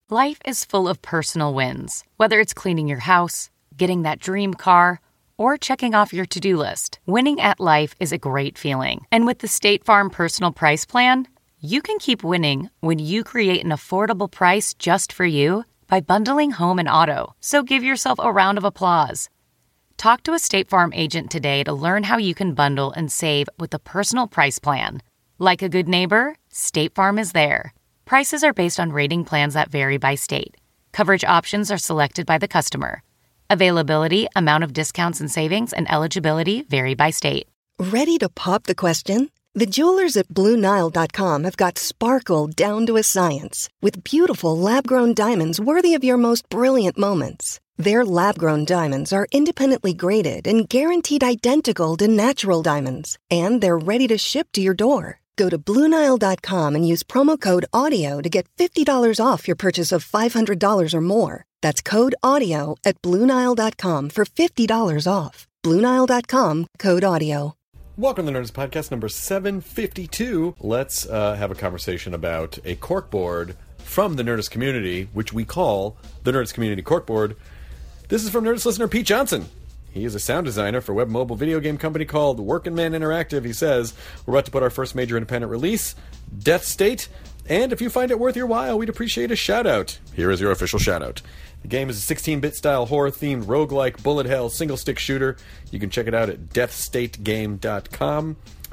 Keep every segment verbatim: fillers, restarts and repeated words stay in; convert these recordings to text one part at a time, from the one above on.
Life is full of personal wins, whether it's cleaning your house, getting that dream car, or checking off your to-do list. Winning at life is a great feeling. And with the State Farm Personal Price Plan, you can keep winning when you create an affordable price just for you by bundling home and auto. So give yourself a round of applause. Talk to a State Farm agent today to learn how you can bundle and save with the Personal Price Plan. Like a good neighbor, State Farm is there. Prices are based on rating plans that vary by state. Coverage options are selected by the customer. Availability, amount of discounts and savings, and eligibility vary by state. Ready to pop the question? The jewelers at Blue Nile dot com have got sparkle down to a science with beautiful lab-grown diamonds worthy of your most brilliant moments. Their lab-grown diamonds are independently graded and guaranteed identical to natural diamonds, and they're ready to ship to your door. Go to Blue Nile dot com and use promo code AUDIO to get fifty dollars off your purchase of five hundred dollars or more. That's code AUDIO at Blue Nile dot com for fifty dollars off. Blue Nile dot com, code AUDIO. Welcome to Nerdist Podcast number seven fifty-two. Let's uh, have a conversation about a corkboard from the Nerdist community, which we call the Nerdist Community Corkboard. This is from Nerdist listener Pete Johnson. He is a sound designer for a web mobile video game company called Workin' Man Interactive. He says, we're about to put our first major independent release, Death State, and if you find it worth your while, we'd appreciate a shout-out. Here is your official shout-out. The game is a sixteen-bit style horror-themed roguelike bullet hell single-stick shooter. You can check it out at death state game dot com.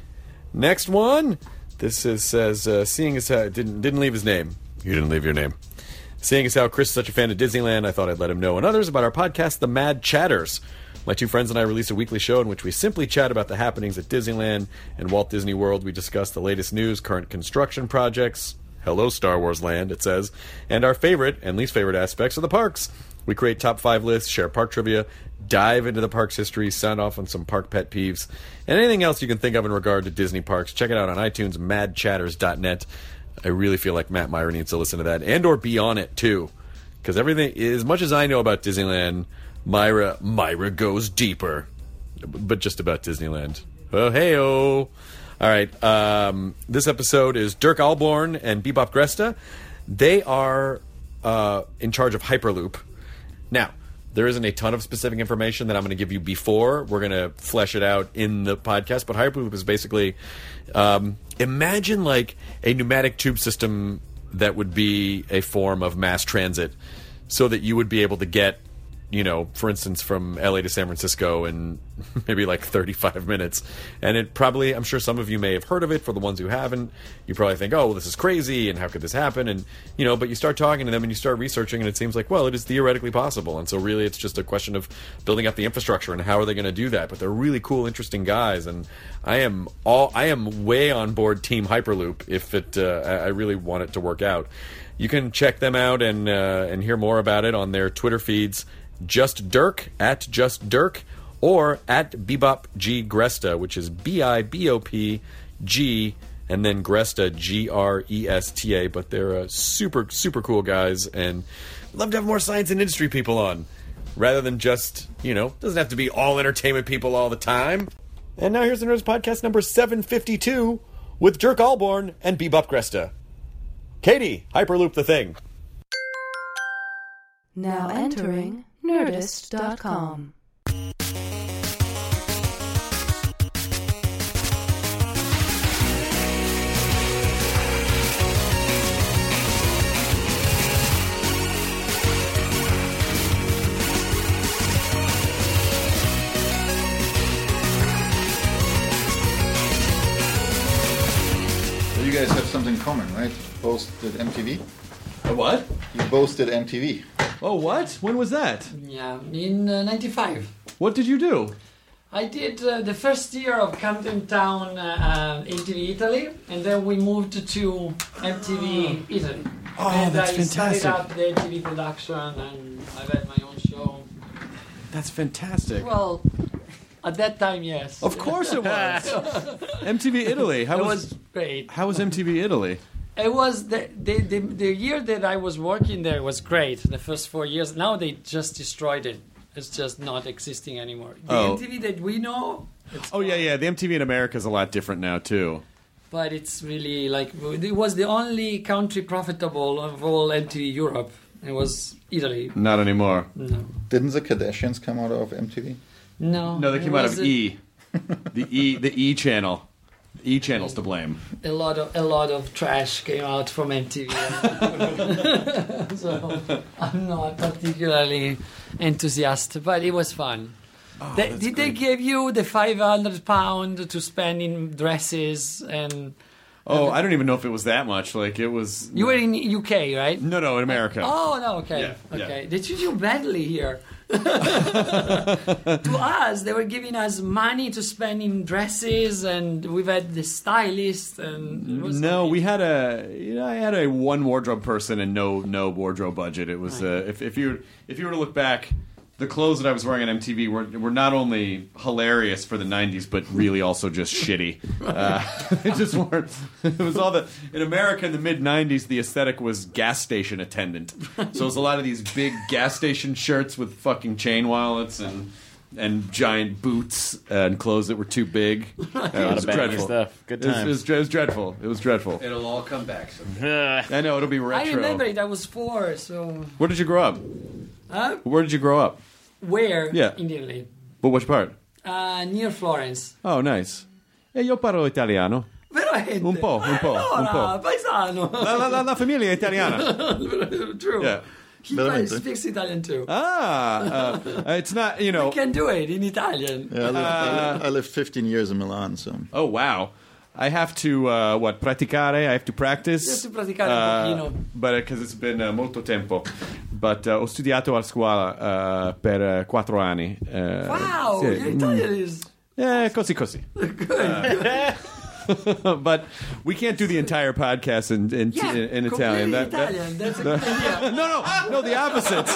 Next one. This is, says, uh, seeing as how... Didn't, didn't leave his name. You didn't leave your name. Seeing as how Chris is such a fan of Disneyland, I thought I'd let him know and others about our podcast, The Mad Chatters. My two friends and I release a weekly show in which we simply chat about the happenings at Disneyland and Walt Disney World. We discuss the latest news, current construction projects, hello Star Wars Land, it says, and our favorite and least favorite aspects of the parks. We create top five lists, share park trivia, dive into the park's history, sound off on some park pet peeves, and anything else you can think of in regard to Disney parks. Check it out on iTunes, mad chatters dot net. I really feel like Matt Meyer needs to listen to that, and or be on it, too. Because everything, as much as I know about Disneyland, Myra, Myra goes deeper. But just about Disneyland. Oh, hey-oh. All right, um, this episode is Dirk Alborn and Bebop Gresta. They are uh, in charge of Hyperloop. Now, there isn't a ton of specific information that I'm going to give you before. We're going to flesh it out in the podcast. But Hyperloop is basically, um, imagine like a pneumatic tube system that would be a form of mass transit so that you would be able to get, you know, for instance, from L A to San Francisco in maybe like thirty-five minutes. And it probably, I'm sure some of you may have heard of it. For the ones who haven't, you probably think, oh, well, this is crazy, and how could this happen? And, you know, but you start talking to them and you start researching, and it seems like, well, it is theoretically possible. And so really it's just a question of building up the infrastructure and how are they going to do that. But they're really cool, interesting guys, and I am all I am way on board Team Hyperloop if it, uh, I really want it to work out. You can check them out and uh, and hear more about it on their Twitter feeds, Just Dirk, at Just Dirk, or at Bebop G Gresta, which is B I B O P G, and then Gresta, G R E S T A. But they're uh, super, super cool guys, and love to have more science and industry people on, rather than just, you know, doesn't have to be all entertainment people all the time. And now here's the Nerds Podcast number seven fifty-two with Dirk Alborn and Bebop Gresta. Katie, Hyperloop the thing. Now entering Nerdist dot com. You guys have something in common, right? Both did M T V? A what? You both did M T V. Oh, what? When was that? Yeah, in uh, ninety-five. What did you do? I did uh, the first year of Camden Town uh, uh, M T V Italy, and then we moved to M T V Italy. Oh, and that's I fantastic. started up the M T V production, and I've had my own show. That's fantastic. Well, at that time, yes. Of course it was. M T V Italy. How it was, was great. How was M T V Italy? It was the, the the the year that I was working there was great. The first four years. Now they just destroyed it. It's just not existing anymore. The Oh. M T V that we know. It's Oh, yeah, yeah. The M T V in America is a lot different now, too. But it's really like it was the only country profitable of all M T V Europe. It was Italy. Not anymore. No. Didn't the Kardashians come out of M T V? No. No, they came it out of was a- E. The E, the E channel. E channel's to blame. A lot of a lot of trash came out from M T V, so I'm not particularly enthusiastic, but it was fun. Oh, they, did they give you the five hundred pound to spend in dresses and? Oh, I don't even know if it was that much. Like it was. You were in U K, right? No, no, in America. Oh no, okay, Yeah, yeah. okay. They treat you badly here. To us, they were giving us money to spend in dresses, and we've had the stylist. And it was No, amazing. we had a. You know, I had a one wardrobe person and no no wardrobe budget. It was uh, if if you if you were to look back, the clothes that I was wearing on M T V were were not only hilarious for the nineties, but really also just shitty. Uh, it just weren't. It was all the in America in the mid nineties. The aesthetic was gas station attendant. So it was a lot of these big gas station shirts with fucking chain wallets and. And giant boots and clothes that were too big. Uh, it A lot was of bad dreadful. stuff. Good It was, it, times. was, it was dreadful. It was dreadful. It'll all come back someday. I know it'll be I retro. remember it. I was four. So Where did you grow up? huh? Where did you grow up? Where? Yeah. In Italy, But which part? uh, near Florence. Oh, nice. E io parlo italiano. Veramente? Un po', un po', Allora, un po'. paesano. La, la, la, la famiglia è italiana. True. Yeah. He Veramente. speaks Italian too. Ah, uh, it's not, you know. I can do it in Italian. Yeah, I lived, I lived, I lived fifteen years in Milan, so Oh, wow. I have to, uh, what, praticare? I have to practice. You have to praticare un Uh, pochino. but because it's been uh, molto tempo. But uh, ho studiato a scuola uh, per uh, quattro anni. Uh, Wow, sì. your Italian is Eh, così così. good. But we can't do the entire podcast in in, Yeah, in, in Italian. completely That- that- Italian. That's a good idea. no, no, no, the opposite.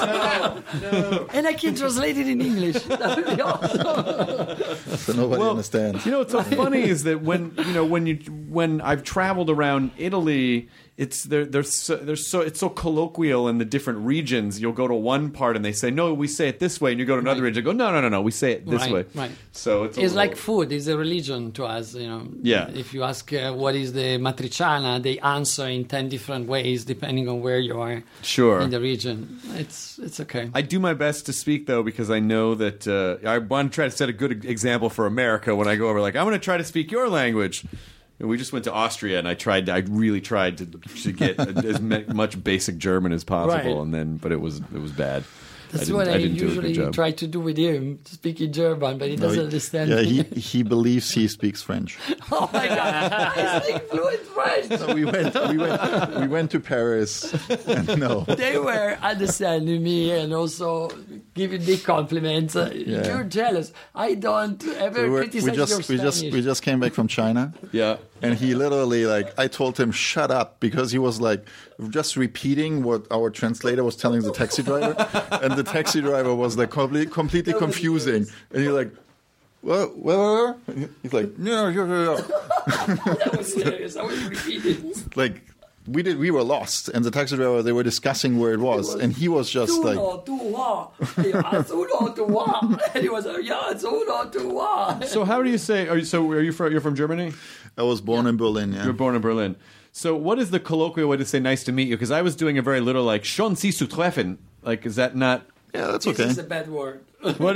And I can translate it in English. That would be awesome. so nobody Well, understands. You know what's so funny is that when you know when you when I've traveled around Italy, it's they're, they're so, they're so it's so colloquial in the different regions. You'll go to one part and they say no, we say it this way, and you go to another Right. region, go no, no, no, no, we say it this Right, way. right. So it's a It's little- like food. It's a religion to us. You know. Yeah. If you ask uh, what is the matriciana, they answer in ten different ways depending on where you are Sure. in the region. It's it's okay. I do my best to speak though because I know that uh, I want to try to set a good example for America when I go over. Like I'm going to try to speak your language. And we just went to Austria, and I tried. I really tried to to get as me- much basic German as possible, Right. and then, but it was it was bad. That's didn't- what I, didn't do a good usually job. try to do with him, speaking German, but he No, doesn't he- understand. Yeah, me. he, he believes he speaks French. Oh my god, I speak fluent French. So we went, we went, we went to Paris, and no, They were understanding me and also giving me compliments. Uh, Yeah. You're jealous. I don't ever we, were, criticize we just, your we just, Spanish. we just came back from China. Yeah. And he literally, like, I told him, shut up, because he was, like, just repeating what our translator was telling the taxi driver. And the taxi driver was, like, completely, completely That was confusing. And you're like, what, what, what? He's like, no, no, no, no. That was serious. I was repeating. Like, we did, we were lost. And the taxi driver, they were discussing where it was. And he was just like, Uno, due, yeah, it's uno, due. And he was like, yeah, it's uno, due. So how do you say? Are you so? Are you from? You're from Germany? I was born in Berlin, yeah. You were born in Berlin. So what is the colloquial way to say "nice to meet you"? Because I was doing a very little like "Schön Sie zu treffen." Like, is that not? Yeah, that's This okay. is a bad word. What?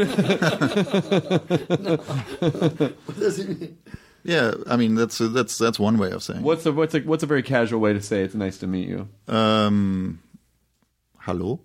What does it mean? Yeah, I mean, that's, that's, that's one way of saying it. what's a what's a what's a very casual way to say it's nice to meet you? Um, hello?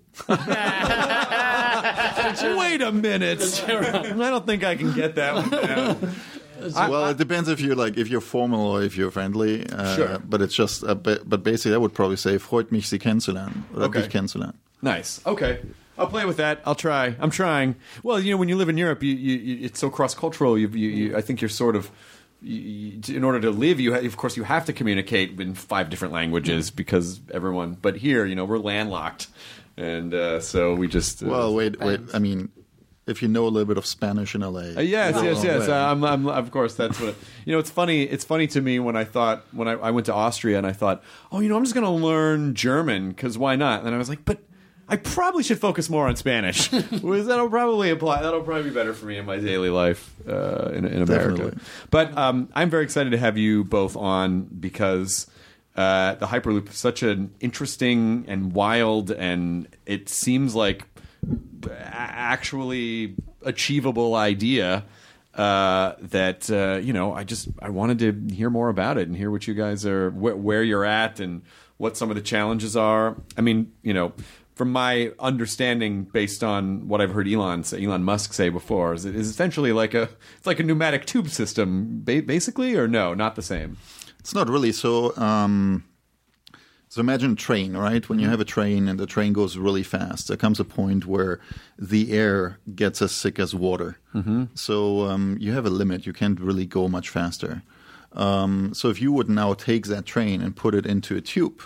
Wait a minute. I don't think I can get that one down. Well, it depends if you're like if you're formal or if you're friendly. Uh, Sure. But it's just, uh, but, but basically, I would probably say "freut mich, Sie kennenzulernen" oder Okay. dich kennenzulernen. Nice. Okay. I'll play with that. I'll try. I'm trying. Well, you know, when you live in Europe, you, you, you it's so cross cultural. You, you, you, I think you're sort of. You, you, in order to live, you ha- of course you have to communicate in five different languages because everyone. But here, you know, we're landlocked, and uh, so we just. Uh, Well, wait, wait. I mean, if you know a little bit of Spanish in L A. Uh, yes, it's a yes, long yes. way. Uh, I'm, I'm, of course, that's what. You know, it's funny. It's funny to me when I thought when I, I went to Austria and I thought, oh, you know, I'm just going to learn German because why not? And I was like, but I probably should focus more on Spanish. Because that'll probably apply. That'll probably be better for me in my daily life uh, in, in America. Definitely. But um, I'm very excited to have you both on because uh, the Hyperloop is such an interesting and wild, and it seems like actually achievable idea uh, that uh, you know I just I wanted to hear more about it and hear what you guys are wh- where you're at and what some of the challenges are. I mean, you know, from my understanding, based on what I've heard Elon say, Elon Musk say before, is it is essentially like a it's like a pneumatic tube system, ba- basically, or no, not the same. It's not really so. Um, so imagine a train, right? When you have a train and the train goes really fast, there comes a point where the air gets as thick as water. Mm-hmm. So um, you have a limit. You can't really go much faster. Um, so if you would now take that train and put it into a tube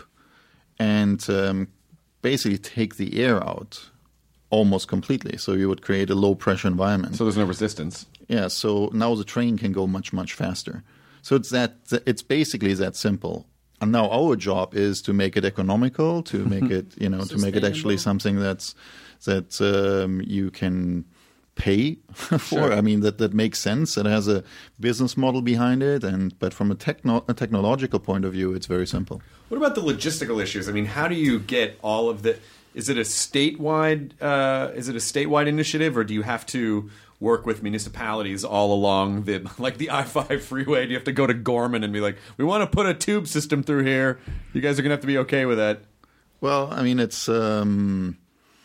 and um, basically take the air out almost completely, so you would create a low pressure environment. So there's no resistance. Yeah. So now the train can go much, much faster. So it's that. It's basically that simple. And now our job is to make it economical, to make it, you know, to make it actually something that's that um, you can pay for. Sure. I mean, that, that makes sense. It has a business model behind it, and but from a, techno- a technological point of view, it's very simple. What about the logistical issues? I mean, how do you get all of the? Is it a statewide? Uh, is it a statewide initiative, or do you have to work with municipalities all along the like the I five freeway? Do you have to go to Gorman and be like, we want to put a tube system through here? You guys are going to have to be okay with that. Well, I mean, it's um,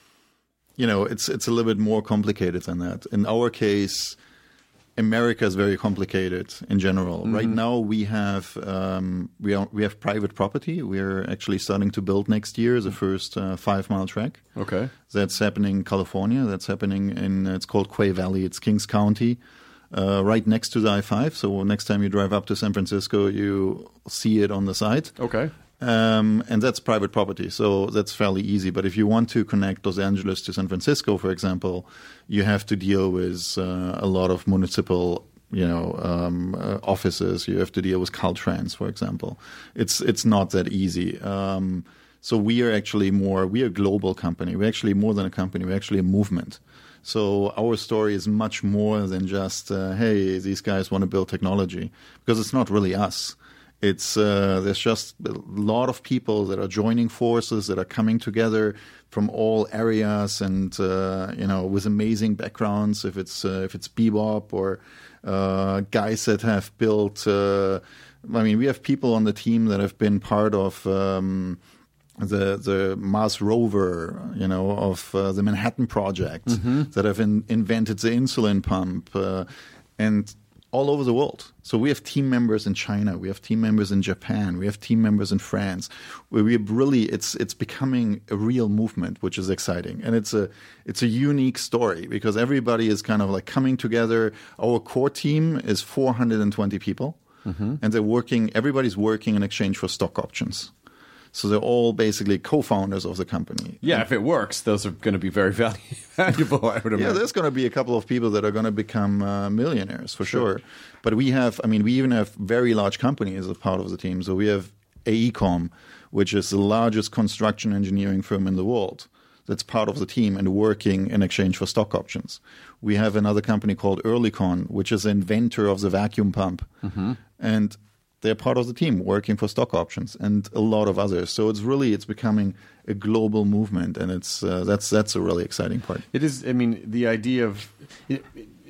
you know, it's it's a little bit more complicated than that. In our case, America is very complicated in general. Mm-hmm. Right now, we have um, we are, we have private property. We're actually starting to build next year the first uh, five mile track. Okay, that's happening in California. That's happening in it's called Quay Valley. It's Kings County, uh, right next to the I five. So next time you drive up to San Francisco, you see it on the side. Okay. Um, and that's private property, so that's fairly easy. But if you want to connect Los Angeles to San Francisco, for example, you have to deal with uh, a lot of municipal, you know, um, uh, offices. You have to deal with Caltrans, for example. It's it's not that easy. Um, so we are actually more we are a global company. We're actually more than a company. We're actually a movement. So our story is much more than just uh, hey, these guys want to build technology, because it's not really us. It's uh, there's just a lot of people that are joining forces, that are coming together from all areas, and uh, you know, with amazing backgrounds. If it's uh, if it's bebop or uh, guys that have built, uh, I mean, we have people on the team that have been part of um, the the Mars rover, you know, of uh, the Manhattan Project, mm-hmm. that have in, invented the insulin pump, uh, and all over the world. So we have team members in China, we have team members in Japan, we have team members in France. Where we really, it's it's becoming a real movement, which is exciting, and it's a it's a unique story because everybody is kind of like coming together. Our core team is four hundred twenty people, mm-hmm. and they're working. Everybody's working in exchange for stock options. So they're all basically co-founders of the company. Yeah, and if it works, those are going to be very valuable, I would imagine. Yeah, there's going to be a couple of people that are going to become uh, millionaires, for sure. sure. But we have, I mean, we even have very large companies as part of the team. So we have AECOM, which is the largest construction engineering firm in the world, that's part of the team and working in exchange for stock options. We have another company called Oerlikon, which is the inventor of the vacuum pump. Mm-hmm. And they're part of the team working for stock options, and a lot of others. So it's really, it's becoming a global movement, and it's uh, that's that's a really exciting part. It is. I mean, the idea of it,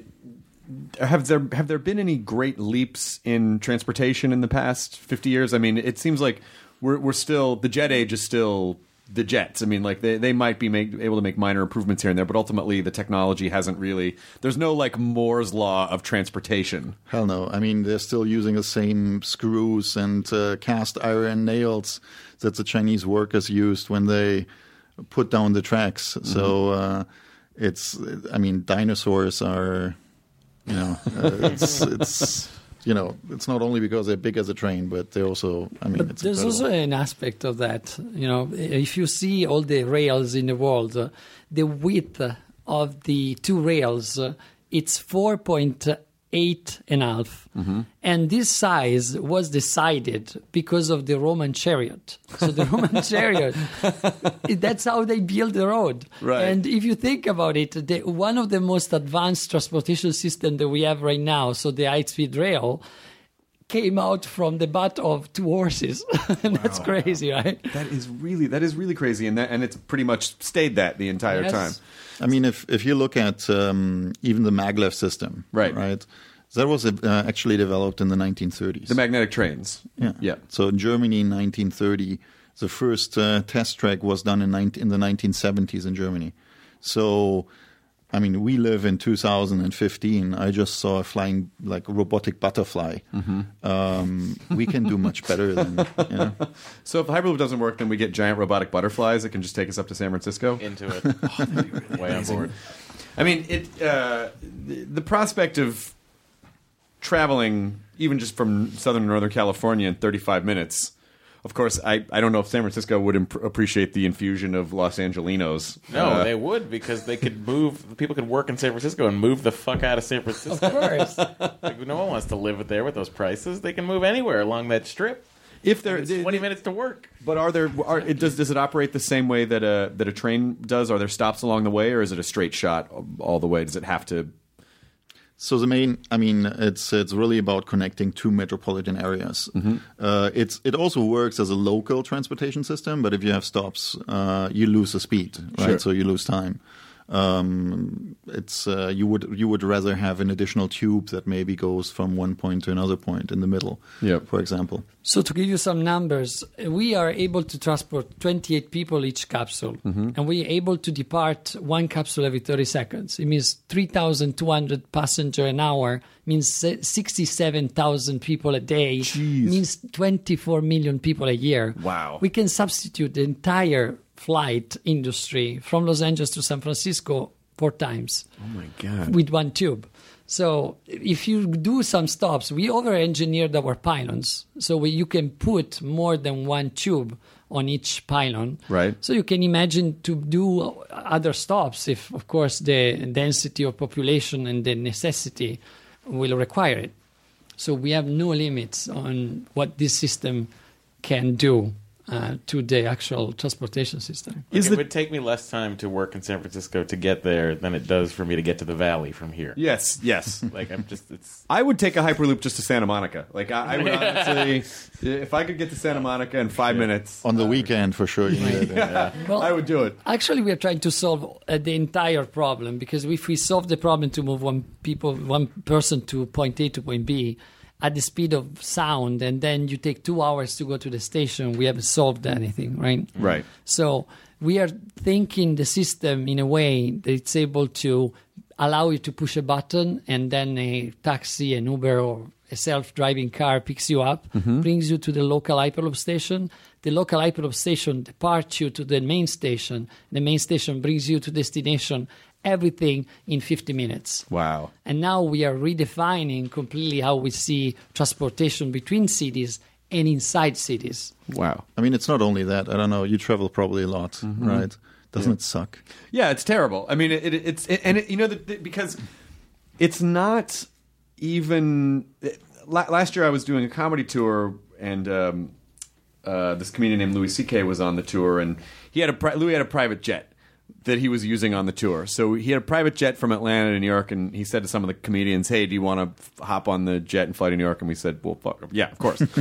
have there have there been any great leaps in transportation in the past fifty years? I mean, it seems like we're we're still the jet age is still the jets. I mean, like they, they might be make, able to make minor improvements here and there, but ultimately the technology hasn't really. There's no like Moore's law of transportation. Hell no. I mean, they're still using the same screws and uh, cast iron nails that the Chinese workers used when they put down the tracks. Mm-hmm. So uh, it's. I mean, dinosaurs are. You know, uh, it's it's. You know, it's not only because they're big as a train, but they also, I mean, but it's there's incredible. Also an aspect of that. You know, if you see all the rails in the world, uh, the width of the two rails, uh, it's four point eight and a half. Mm-hmm. And this size was decided because of the Roman chariot. So the Roman chariot, that's how they built the road. Right. And if you think about it, the, one of the most advanced transportation systems that we have right now, so the high-speed rail, came out from the butt of two horses. And that's crazy, right? That is really that is really crazy, and that and it's pretty much stayed that the entire Yes. time. I mean, if if you look at um, even the maglev system, Right. right, that was uh, actually developed in the nineteen thirties. The magnetic trains. Yeah. Yeah. So in Germany in nineteen thirty, the first uh, test track was done in, nineteen, in the nineteen seventies in Germany. So, I mean, we live in two thousand fifteen. I just saw a flying, like, robotic butterfly. Mm-hmm. Um, we can do much better than, you know. So if Hyperloop doesn't work, then we get giant robotic butterflies that can just take us up to San Francisco. Into it. Way on board. I mean, it uh, the, the prospect of traveling, even just from southern and northern California in thirty-five minutes. Of course, I, I don't know if San Francisco would imp- appreciate the infusion of Los Angelinos. No, Uh, they would, because they could move. People could work in San Francisco and move the fuck out of San Francisco. Of course. Like, no one wants to live there with those prices. They can move anywhere along that strip. if they're It's twenty minutes to work. But are there? Are, it does does it operate the same way that a that a train does? Are there stops along the way, or is it a straight shot all the way? Does it have to? So the main, I mean, it's it's really about connecting two metropolitan areas. Mm-hmm. Uh, it's it also works as a local transportation system, but if you have stops, uh, you lose the speed, right? Sure. So you lose time. Um, it's uh, you would you would rather have an additional tube that maybe goes from one point to another point in the middle, Yep. for example. So to give you some numbers, we are able to transport twenty-eight people each capsule, Mm-hmm. and we are able to depart one capsule every thirty seconds. It means three thousand two hundred passenger an hour, means sixty-seven thousand people a day, Jeez. means twenty-four million people a year. Wow. We can substitute the entire flight industry from Los Angeles to San Francisco four times Oh my god! with one tube. So if you do some stops, we over-engineered our pylons, so we, you can put more than one tube on each pylon. Right. So you can imagine to do other stops if, of course, the density of population and the necessity will require it. So we have no limits on what this system can do uh, to the actual transportation system. Like, Is it the- would take me less time to work in San Francisco to get there than it does for me to get to the valley from here. Yes, yes. Like, I'm just, it's... I would take a Hyperloop just to Santa Monica. Like I, I would honestly, if I could get to Santa Monica in five minutes, On the weekend, for sure, you need it. Well, I would do it. Actually, we are trying to solve uh, the entire problem, because if we solve the problem to move one people, one person to point A to point B at the speed of sound, and then you take two hours to go to the station, we haven't solved anything, right? Right. So we are thinking the system in a way that it's able to allow you to push a button, and then a taxi, an Uber, or a self-driving car picks you up, brings you to the local Hyperloop station. The local Hyperloop station departs you to the main station. The main station brings you to destination. Everything in fifty minutes. Wow. And now we are redefining completely how we see transportation between cities and inside cities. Wow. I mean, it's not only that. I don't know. You travel probably a lot, Mm-hmm. right? Doesn't it suck? Yeah, it's terrible. I mean, it, it, it's it, and it, you know the, the, because it's not even. It, la- last year, I was doing a comedy tour, and um, uh, this comedian named Louis C K was on the tour, and he had a pri- Louis had a private jet that he was using on the tour. So he had a private jet from Atlanta to New York, and he said to some of the comedians, "Hey, do you want to f- hop on the jet and fly to New York?" And we said, "Well, fuck, yeah, of course."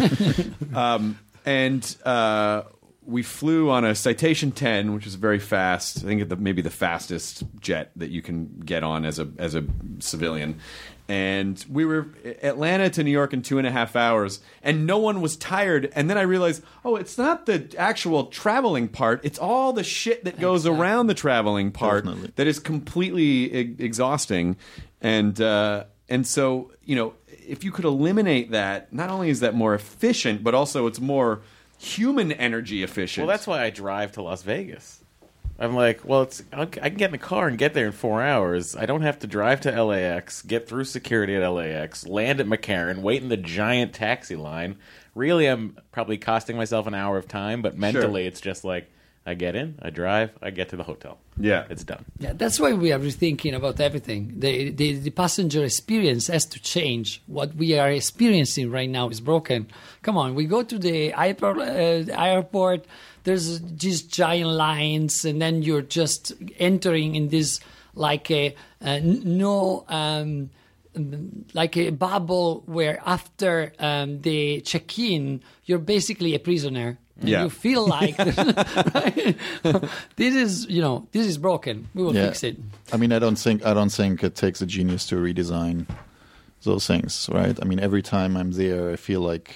um, and uh, we flew on a Citation ten, which is very fast. I think the, maybe the fastest jet that you can get on as a as a civilian. And we were Atlanta to New York in two and a half hours, and no one was tired. And then I realized, oh, it's not the actual traveling part; it's all the shit that goes around the traveling part Definitely. that is completely e- exhausting. And uh, and so, you know, if you could eliminate that, not only is that more efficient, but also it's more human energy efficient. Well, that's why I drive to Las Vegas. I'm like, well, it's I'll, I can get in the car and get there in four hours. I don't have to drive to L A X, get through security at L A X, land at McCarran, wait in the giant taxi line. Really, I'm probably costing myself an hour of time, but mentally it's just like, I get in, I drive, I get to the hotel. Yeah. It's done. Yeah, that's why we are rethinking about everything. The, the the passenger experience has to change. What we are experiencing right now is broken. Come on, we go to the hyper, uh, airport. There's these giant lines, and then you're just entering in this like a uh, n- no um, like a bubble where after um, they check in, you're basically a prisoner. And Yeah. you feel like right? this is, you know, this is broken. We will Yeah. fix it. I mean, I don't think I don't think it takes a genius to redesign those things, right? I mean, every time I'm there, I feel like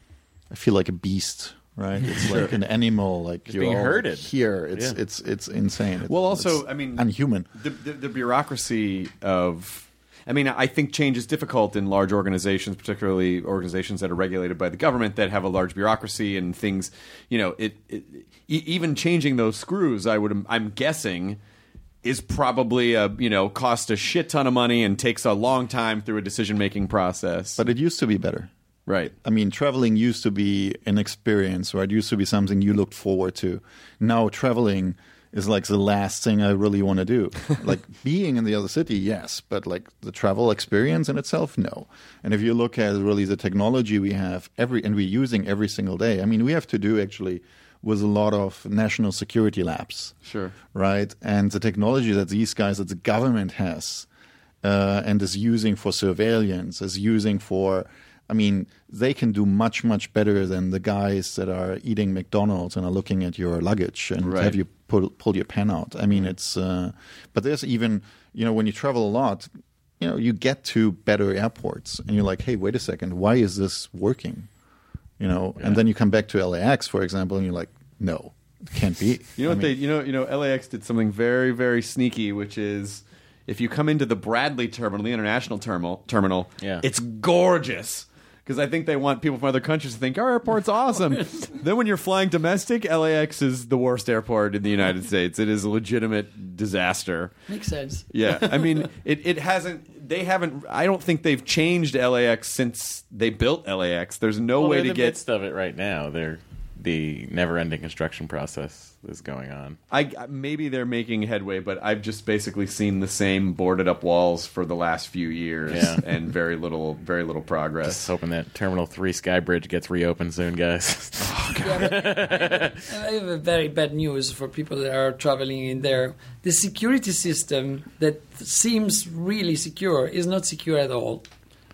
I feel like a beast, right? It's like an animal, like Just you're being all herded. here. It's Yeah. it's it's insane. It's, Well, also, it's I mean, unhuman. The, the, the bureaucracy of, I mean, I think change is difficult in large organizations, particularly organizations that are regulated by the government that have a large bureaucracy and things. You know, it, it e- even changing those screws, I would, I'm guessing, is probably a you know cost a shit ton of money and takes a long time through a decision making process. But it used to be better. Right. I mean, traveling used to be an experience, right? It used to be something you looked forward to. Now traveling is like the last thing I really want to do. Like being in the other city, yes, but like the travel experience in itself, no. And if you look at really the technology we have every and we're using every single day, I mean, we have to do actually with a lot of national security labs. Sure. Right? And the technology that these guys, that the government has uh, and is using for surveillance, is using for, I mean, they can do much, much better than the guys that are eating McDonald's and are looking at your luggage and Right. have you pull, pull your pen out. I mean, it's, uh, but there's even, you know, when you travel a lot, you know, you get to better airports and you're like, hey, wait a second, why is this working? You know, and then you come back to L A X, for example, and you're like, no, it can't be. You know I what they? mean, You know, you know, L A X did something very, very sneaky, which is if you come into the Bradley terminal, the international terminal, terminal, Yeah. it's gorgeous. Because I think they want people from other countries to think our airport's awesome. Then when you're flying domestic, L A X is the worst airport in the United States. It is a legitimate disaster. Makes sense. Yeah, I mean, it, it hasn't. They haven't. I don't think they've changed L A X since they built L A X. There's no Well, way they're to in the get. midst of it right now. They're the never-ending construction process is going on. I maybe they're making headway, but I've just basically seen the same boarded up walls for the last few years, Yeah. and very little, very little progress. Just hoping that Terminal Three Skybridge gets reopened soon, guys. I have a very bad news for people that are traveling in there. The security system that seems really secure is not secure at all.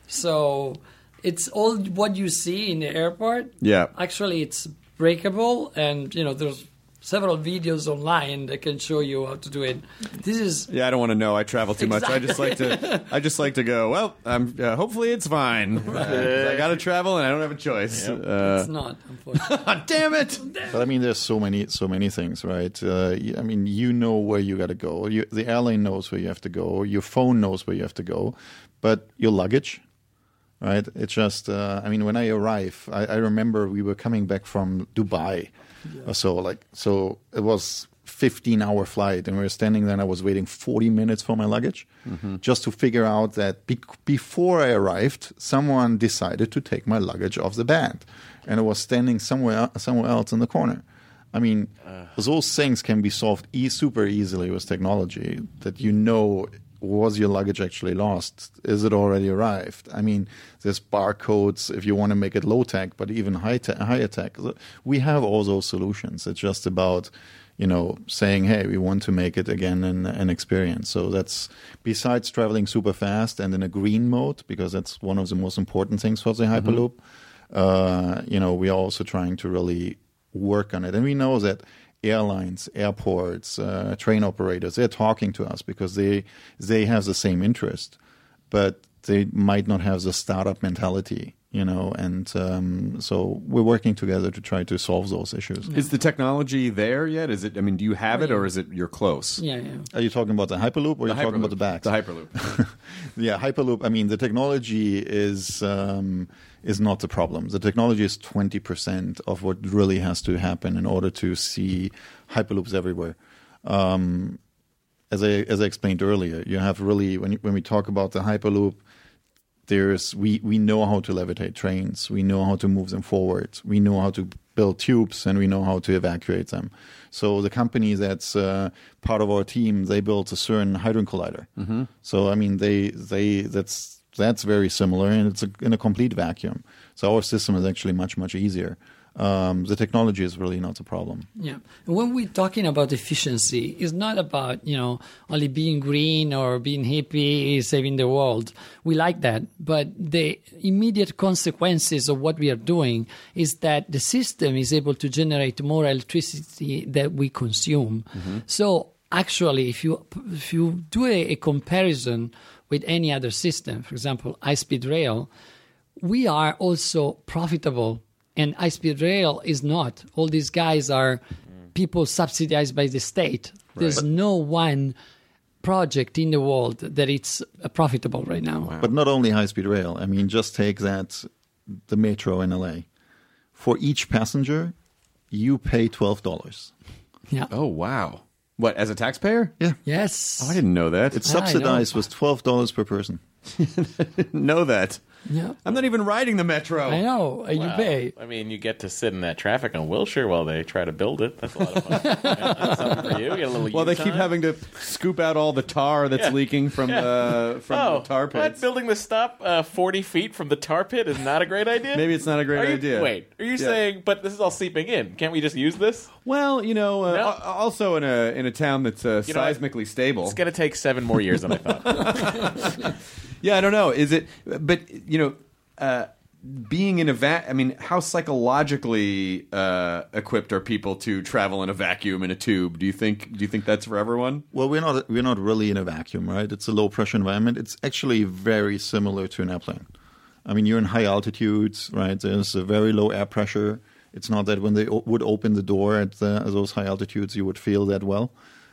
So it's all what you see in the airport. Yeah. Actually, it's breakable, and you know there's several videos online that can show you how to do it. This is Yeah, I don't want to know. I travel too much. I just like to. I just like to go. Well, I'm. Uh, hopefully, it's fine. Uh, 'cause I got to travel, and I don't have a choice. Uh, it's not, unfortunately. damn it! But I mean, there's so many, so many things, right? Uh, y- I mean, you know where you got to go. You, the airline knows where you have to go. Your phone knows where you have to go, but your luggage, right? It's just. Uh, I mean, when I arrive, I, I remember we were coming back from Dubai, or so like so. It was fifteen hour flight, and we were standing there, and I was waiting forty minutes for my luggage, just to figure out that be- before I arrived, someone decided to take my luggage off the band, and it was standing somewhere somewhere else in the corner. I mean, those things can be solved e- super easily with technology. That you know, was your luggage actually lost? Is it already arrived? I mean, there's barcodes if you want to make it low tech, but even high te- higher tech. We have all those solutions. It's just about, you know, saying, hey, we want to make it again an, an experience. So that's, besides traveling super fast and in a green mode, because that's one of the most important things for the Hyperloop, uh, you know, we are also trying to really work on it. And we know that airlines, airports, uh, train operators, they're talking to us because they they have the same interest, but they might not have the startup mentality, you know, and um, so we're working together to try to solve those issues. Is the technology there yet? Is it? I mean, do you have it, or is it you're close? Yeah, yeah. Are you talking about the Hyperloop or are you talking about the backs? The Hyperloop. Yeah, Hyperloop. I mean, the technology is um, is not the problem. The technology is twenty percent of what really has to happen in order to see Hyperloops everywhere. Um, as I as I explained earlier, you have really when you, when we talk about the Hyperloop, there's we we know how to levitate trains, we know how to move them forward, we know how to build tubes, and we know how to evacuate them. So the company that's uh, part of our team, they built a CERN Hadron Collider. Mm-hmm. So I mean, they they that's that's very similar, and it's a, in a complete vacuum. So our system is actually much much easier. um, the technology is really not the problem. Yeah. And when we're talking about efficiency, it's not about, you know, only being green or being hippie, saving the world. We like that. But the immediate consequences of what we are doing is that the system is able to generate more electricity that we consume. Mm-hmm. So actually, if you if you do a, a comparison with any other system, for example, high-speed rail, we are also profitable. And high-speed rail is not. All these guys are people subsidized by the state. Right. There's no one project in the world that it's uh, profitable right now. Wow. But not only high-speed rail. I mean, just take that, the metro in L A. For each passenger, you pay twelve dollars. Yeah. Oh, wow. What, as a taxpayer? Yeah. Yes. Oh, I didn't know that. It's subsidized with twelve dollars per person. I didn't know that. Yeah. I'm not even riding the metro. I know. Wow. You pay. I mean, you get to sit in that traffic on Wilshire while they try to build it. That's a lot of fun. Yeah, that's something for you. You get a little Well, they U-time. keep having to scoop out all the tar that's Yeah. leaking from Yeah. the from oh, the tar what? pits. Building the stop uh, forty feet from the tar pit is not a great idea? Maybe it's not a great Are you- idea. Wait, are you Yeah. saying, but this is all seeping in. Can't we just use this? Well, you know, uh, No. al- also in a in a town that's uh, You know, I- seismically stable. It's going to take seven more years than I thought. Yeah, I don't know. Is it? But you know, uh, being in a va- I mean, how psychologically uh, equipped are people to travel in a vacuum in a tube? Do you think? Do you think that's for everyone? Well, we're not we're not really in a vacuum, right? It's a low pressure environment. It's actually very similar to an airplane. I mean, you're in high altitudes, right? There's a very low air pressure. It's not that when they o- would open the door at, the, at those high altitudes, you would feel that well.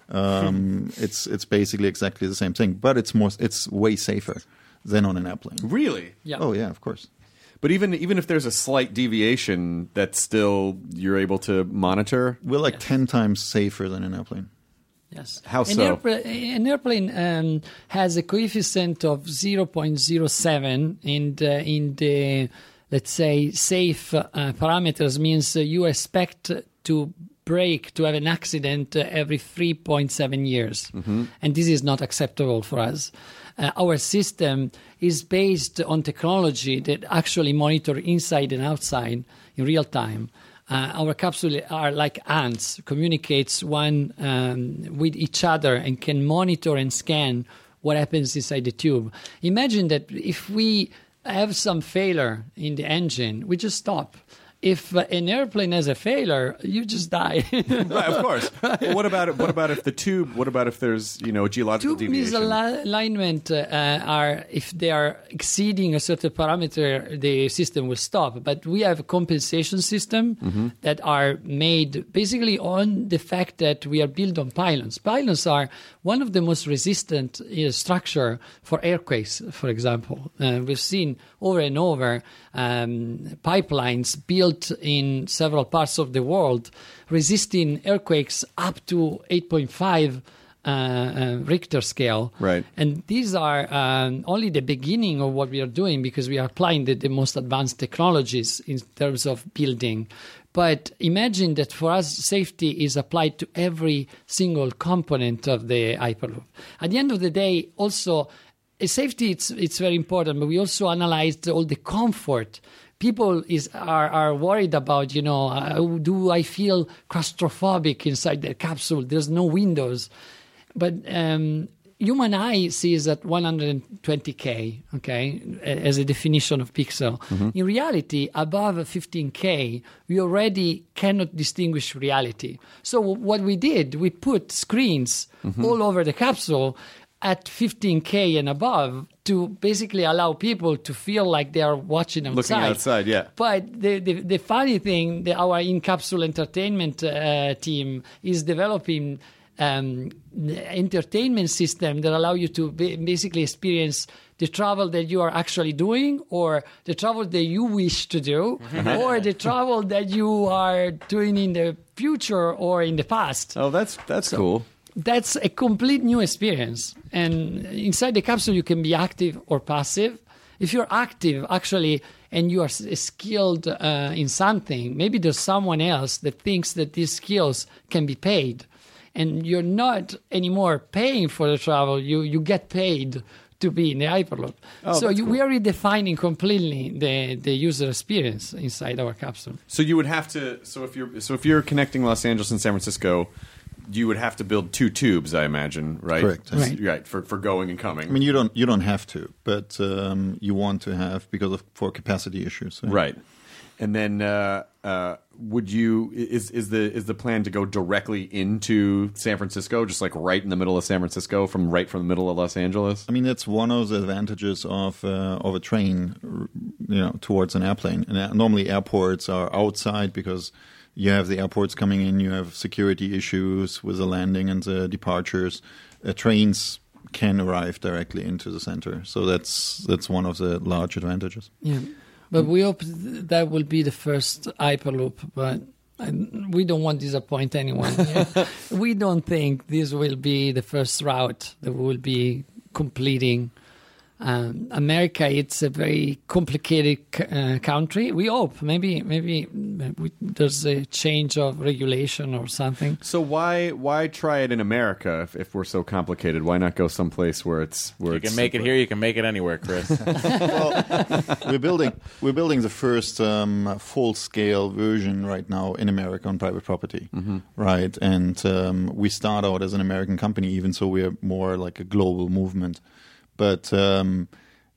Um, it's it's basically exactly the same thing, but it's more it's way safer than on an airplane. Really? Yeah. Oh yeah, of course. But even even if there's a slight deviation, that's still you're able to monitor. We're like Yes. ten times safer than an airplane. Yes. How an so? Airpla- an airplane um, has a coefficient of zero point zero seven, and uh, in the, let's say, safe uh, parameters means uh, you expect to break, to have an accident uh, every three point seven years. Mm-hmm. And this is not acceptable for us. Uh, our system is based on technology that actually monitor inside and outside in real time. Uh, our capsules are like ants, communicates one um, with each other and can monitor and scan what happens inside the tube. Imagine that if we have some failure in the engine, we just stop. If uh, an airplane has a failure, you just die. Right, of course. Well, what about it? What about if the tube? What about if there's you know geological Tube deviation? misalignment uh, are if they are exceeding a certain parameter, the system will stop. But we have a compensation system mm-hmm. that are made basically on the fact that we are built on pylons. Pylons are one of the most resistant uh, structure for earthquakes, for example. Uh, we've seen over and over um, pipelines built in several parts of the world resisting earthquakes up to eight point five uh, uh, Richter scale. Right. And these are um, only the beginning of what we are doing because we are applying the, the most advanced technologies in terms of building. But imagine that for us, safety is applied to every single component of the Hyperloop. At the end of the day, also, safety it's it's very important, but we also analyzed all the comfort. People is are, are worried about, you know, uh, do I feel claustrophobic inside the capsule? There's no windows. But um, human eye sees at one hundred twenty K, okay, as a definition of pixel. Mm-hmm. In reality, above fifteen K, we already cannot distinguish reality. So what we did, we put screens mm-hmm. all over the capsule at fifteen K and above to basically allow people to feel like they are watching outside. Looking outside, yeah. But the, the, the funny thing, the, our in-capsule entertainment uh, team is developing um, entertainment system that allow you to ba- basically experience the travel that you are actually doing or the travel that you wish to do or the travel that you are doing in the future or in the past. Oh, that's that's So- cool. That's a complete new experience. And inside the capsule, you can be active or passive. If you're active, actually, and you are s- skilled uh, in something, maybe there's someone else that thinks that these skills can be paid. And you're not anymore paying for the travel. You, you get paid to be in the Hyperloop. Oh, so that's you, cool. we are redefining completely the, the user experience inside our capsule. So you would have to. So if you're so if you're connecting Los Angeles and San Francisco, you would have to build two tubes, I imagine, right? Correct. Right. Right. For for going and coming. I mean, you don't you don't have to, but um, you want to have because of for capacity issues. So. Right. And then, uh, uh, would you is is the is the plan to go directly into San Francisco, just like right in the middle of San Francisco, from right from the middle of Los Angeles? I mean, that's one of the advantages of uh, of a train, you know, towards an airplane. And uh, normally airports are outside because you have the airports coming in, you have security issues with the landing and the departures. Uh, trains can arrive directly into the center, so that's that's one of the large advantages. Yeah. But we hope th- that will be the first Hyperloop, but I, we don't want to disappoint anyone. Yeah. We don't think this will be the first route that we will be completing. Um, America, it's a very complicated c- uh, country. We hope maybe maybe we, there's a change of regulation or something. So why why try it in America if, if we're so complicated? Why not go someplace where it's where You it's can make it here. You can make it anywhere, Chris. we're building we're building the first um, full scale version right now in America on private property, Mm-hmm. right? And um, we start out as an American company, even so we're more like a global movement. But um,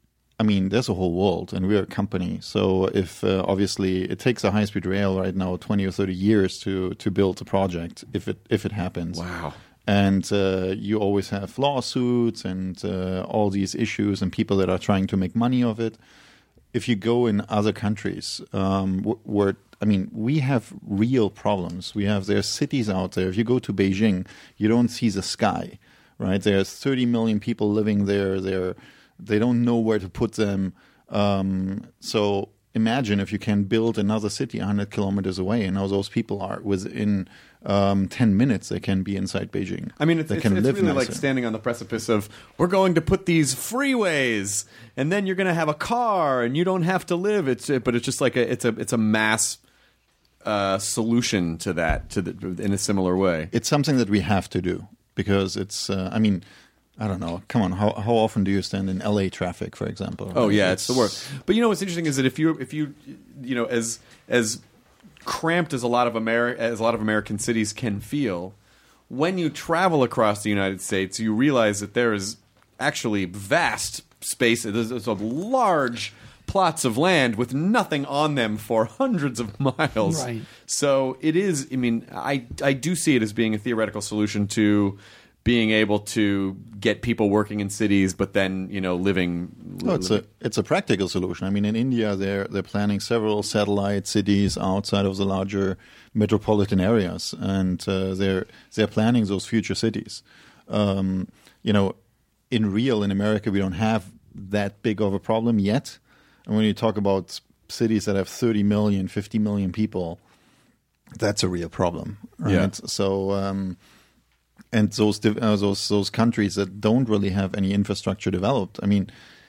I mean, there's a whole world, and we're a company. So if uh, obviously it takes a high speed rail right now twenty or thirty years to to build a project, if it if it happens. Wow. And uh, you always have lawsuits and uh, all these issues and people that are trying to make money of it. If you go in other countries, um, wh- where I mean, we have real problems. We have there's cities out there. If you go to Beijing, you don't see the sky, right? There's thirty million people living there. They're they don't know where to put them. Um, so imagine if you can build another city one hundred kilometers away, and how those people are within um, ten minutes. They can be inside Beijing. I mean, it's, they it's, can it's live really like nicer. standing on the precipice of, we're going to put these freeways, and then you're going to have a car, and you don't have to live. It's but it's just like a it's a it's a mass uh, solution to that to the, in a similar way. It's something that we have to do because it's. Uh, I mean, I don't know. Come on, how how often do you stand in L A traffic, for example? Oh yeah, it's, it's the worst. But you know what's interesting is that if you if you you know as as cramped as a lot of Ameri- as a lot of American cities can feel, when you travel across the United States, you realize that there is actually vast space. There's, there's a large plots of land with nothing on them for hundreds of miles. Right. So it is. I mean, I I do see it as being a theoretical solution to being able to get people working in cities, but then you know living. No, it's a it's a practical solution. I mean, in India, they're they're planning several satellite cities outside of the larger metropolitan areas, and uh, they're they're planning those future cities. Um, you know, in real in America, we don't have that big of a problem yet. And when you talk about cities that have thirty million, fifty million people, that's a real problem, right? Yeah. So. Um, And those uh, those those countries that don't really have any infrastructure developed, I mean,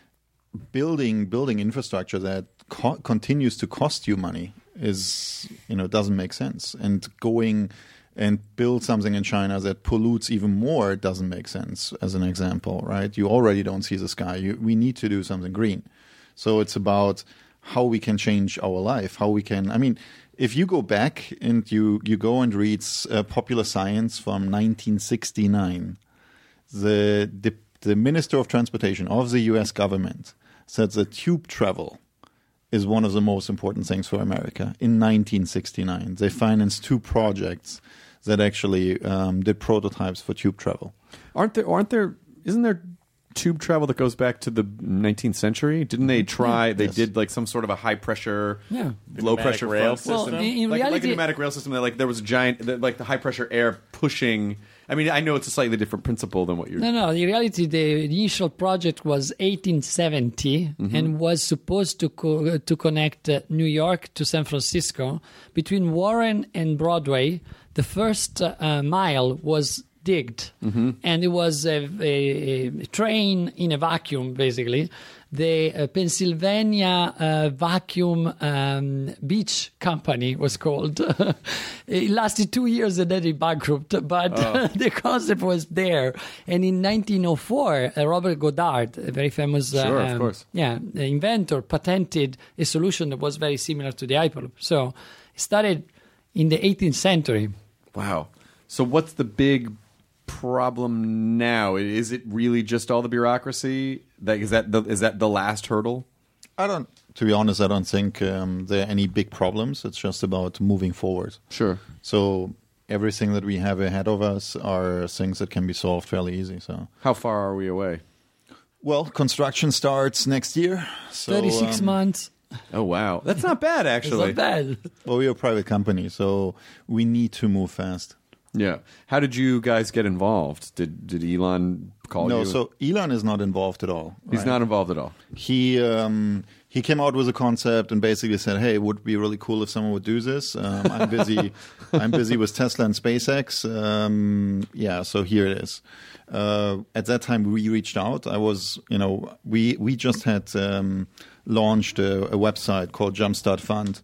building building infrastructure that co- continues to cost you money is, you know, doesn't make sense. And going and build something in China that pollutes even more doesn't make sense. As an example, right? You already don't see the sky. You, we need to do something green. So it's about how we can change our life. How we can. I mean. If you go back and you, you go and read uh, Popular Science from nineteen sixty-nine, the, the the Minister of Transportation of the U S government said that tube travel is one of the most important things for America. In nineteen sixty-nine, they financed two projects that actually um, did prototypes for tube travel. Aren't there? Aren't there? Isn't there tube travel that goes back to the nineteenth century? Didn't they try? Yeah. They Yes. did like some sort of a high pressure, Yeah. low pressure rail rail system? system. Well, in- in like, like a reality- pneumatic rail system. That like there was a giant, that, like the high pressure air pushing. I mean, I know it's a slightly different principle than what you're. No, no. In reality, the initial project was eighteen seventy and was supposed to co- to connect uh, New York to San Francisco. Between Warren and Broadway, the first uh, mile was digged, and it was a, a, a train in a vacuum, basically. The uh, Pennsylvania uh, Vacuum um, Beach Company was called. It lasted two years and then it bankrupt, but Oh. the concept was there. And in nineteen oh four, uh, Robert Goddard, a very famous uh, Sure, of um, course. yeah, the inventor, patented a solution that was very similar to the Hyperloop. So it started in the eighteenth century. Wow. So what's the big problem now? Is it really just all the bureaucracy? That is that the, is that the last hurdle? I don't. To be honest, I don't think um, there are any big problems. It's just about moving forward. Sure. So everything that we have ahead of us are things that can be solved fairly easy. So, How far are we away? well, construction starts next year. So, thirty-six um, months. Oh wow, that's not bad It's actually. not bad. Well, we're a private company, so we need to move fast. Yeah. How did you guys get involved? Did did Elon call no, you? so Elon is not involved at all. He's right? not involved at all. He um, he came out with a concept and basically said, "Hey, it would be really cool if someone would do this. Um, I'm busy. I'm busy with Tesla and SpaceX. Um, yeah, so here it is." Uh, at that time, we reached out. I was, you know, we we just had um, launched a, a website called Jumpstart Fund.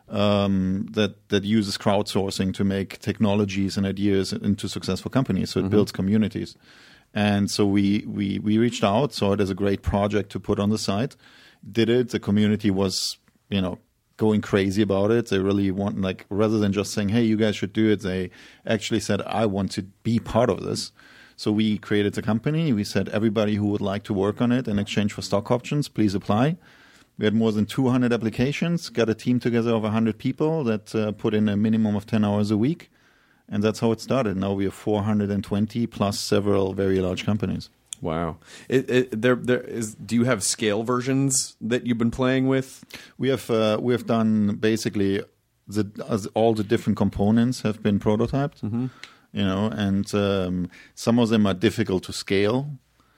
Um, that that uses crowdsourcing to make technologies and ideas into successful companies. So it builds communities, and so we we we reached out, saw it as a great project to put on the site, did it. The community was, you know, going crazy about it. They really want, like, rather than just saying, "Hey, you guys should do it," they actually said, "I want to be part of this." So we created the company. We said, everybody who would like to work on it in exchange for stock options, please apply. We had more than two hundred applications, got a team together of one hundred people that uh, put in a minimum of ten hours a week. And that's how it started. Now we have four hundred twenty plus several very large companies. Wow. It, it, there, there is. Do you have scale versions that you've been playing with? We have uh, we have done basically the as all the different components have been prototyped, Mm-hmm. you know, and um, some of them are difficult to scale.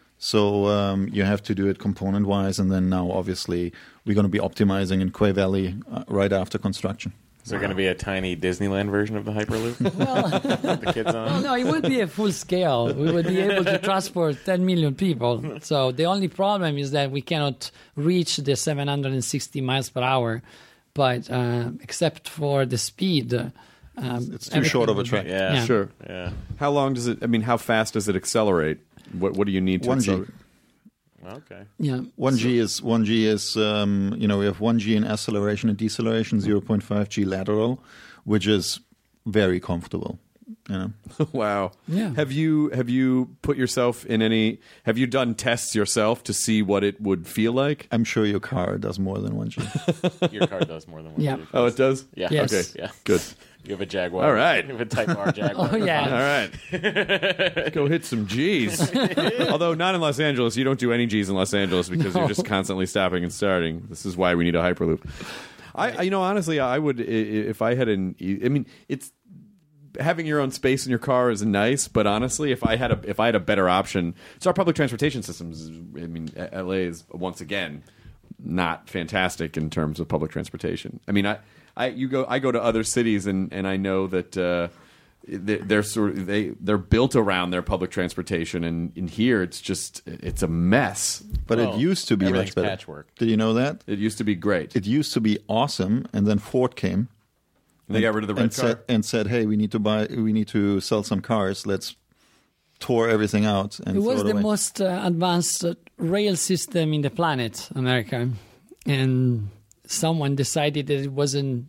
So um, you have to do it component-wise, and then now, obviously, we're going to be optimizing in Quay Valley uh, right after construction. Is there going to be a tiny Disneyland version of the Hyperloop? Well, the kids on? well, no, it would be a full scale. We would be able to transport ten million people. So the only problem is that we cannot reach the seven hundred sixty miles per hour. But uh, except for the speed, um, It's too short of a everything would track. be- Yeah. Yeah. Sure. Yeah. How long does it? I mean, how fast does it accelerate? What What do you need to one G. accelerate? Okay. Yeah. One G is one G is um, you know, we have one G in acceleration and deceleration, zero point five G lateral, which is very comfortable. You know, Wow. Yeah. Have you have you put yourself in any? Have you done tests yourself to see what it would feel like? I'm sure your car does more than one G. Your car does more than one. Yeah. vehicle. Oh, it does. Yeah. Yes. Okay. Yeah. Good. You have a Jaguar. All right. You have a Type R Jaguar. Oh, yeah. All right. Let's go hit some G's. Although not in Los Angeles. You don't do any G's in Los Angeles because you're just constantly stopping and starting. This is why we need a Hyperloop. I, I you know, honestly, I would i- i- if I had an. I mean, it's having your own space in your car is nice, but honestly, if I had a if I had a better option, so our public transportation systems. I mean, L A is once again not fantastic in terms of public transportation. I mean, I, I you go I go to other cities and, and I know that uh, they, they're sort of, they they're built around their public transportation, and in here it's just it's a mess. But Well, it used to be much everything's better. patchwork. Did you know that? It used to be great. It used to be awesome, and then Ford came They got rid of the red and car. said and said, "Hey, we need to buy, we need to sell some cars. Let's tore everything out." And It was throw the away. most uh, advanced uh, rail system in the planet, America. And someone decided that it wasn't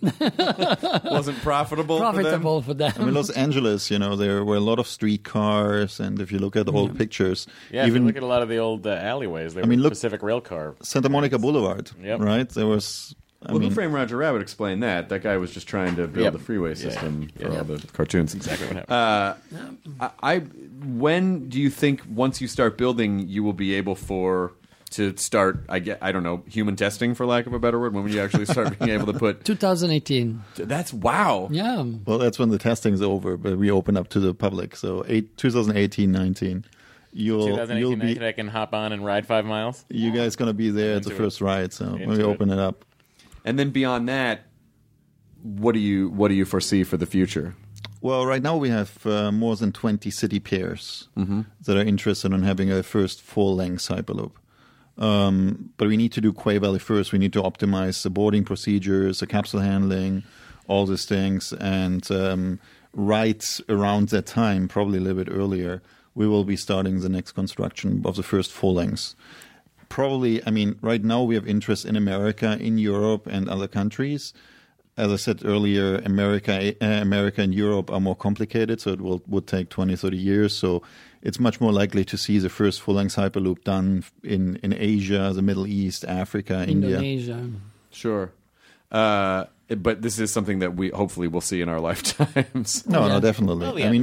Wasn't profitable. for them? profitable for them. I mean, Los Angeles, you know, there were a lot of street cars, and if you look at old pictures, Yeah, if even you look at a lot of the old uh, alleyways, they I mean, were look- Pacific Rail car. Santa Monica Boulevard, Yep. right? There was, I Well, mean, Who Framed Roger Rabbit explained that. That guy was just trying to build Yep. the freeway Yeah. system Yeah. for all the cartoons. Exactly what happened. Uh, I, I when do you think once you start building, you will be able for to start? I get I don't know human testing for lack of a better word. When will you actually start being able to put? twenty eighteen. That's wow. Yeah. well, that's when the testing's over, but we open up to the public. So eight, twenty eighteen, nineteen, you'll twenty you'll eighteen, be, I can hop on and ride five miles. you guys gonna be there at the Into it. first ride. So when we Into it. open it up. And then beyond that, what do you what do you foresee for the future? Well, right now we have uh, more than twenty city pairs that are interested in having a first full-length Hyperloop. Um, but we need to do Quay Valley first. We need to optimize the boarding procedures, the capsule handling, all these things. And um, right around that time, probably a little bit earlier, we will be starting the next construction of the first full-lengths. Probably, I mean, right now we have interest in America, in Europe, and other countries. As I said earlier, America, uh, America and Europe are more complicated, so it will would take twenty, thirty years. So it's much more likely to see the first full-length Hyperloop done in, in Asia, the Middle East, Africa, Indonesia. India. Sure. Uh, but this is something that we hopefully will see in our lifetimes. No, Yeah. no, definitely. Well, the I end mean,